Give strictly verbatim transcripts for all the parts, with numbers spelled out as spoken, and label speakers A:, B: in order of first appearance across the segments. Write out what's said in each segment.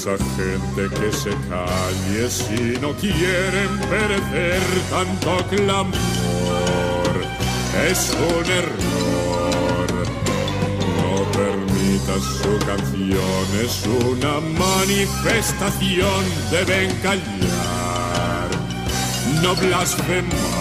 A: esa gente que se calle si no quieren perecer. Tanto clamor es un error. No permitas su canción, es una manifestación. Deben callar, no blasfemar.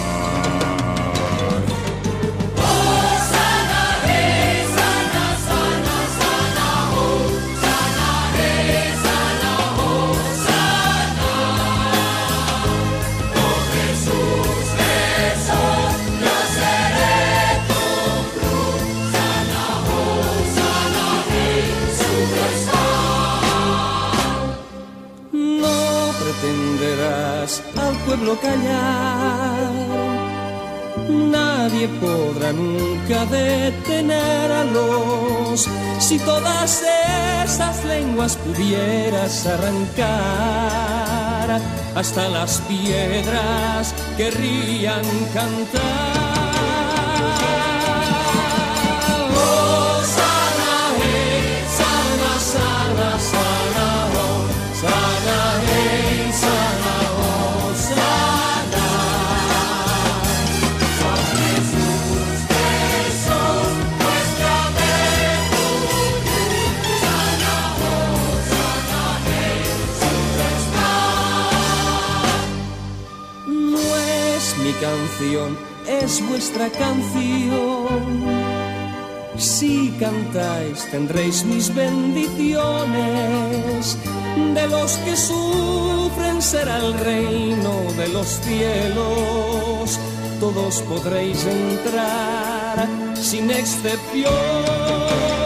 B: Al pueblo callar, nadie podrá nunca detenerlos. Si todas esas lenguas pudieras arrancar, hasta las piedras querrían cantar. Oh, sana, hey, sana, sana, sana, oh, sana, hey, sana. Canción es vuestra canción. Si cantáis tendréis mis bendiciones. De los que sufren será el reino de los cielos. Todos podréis entrar sin excepción.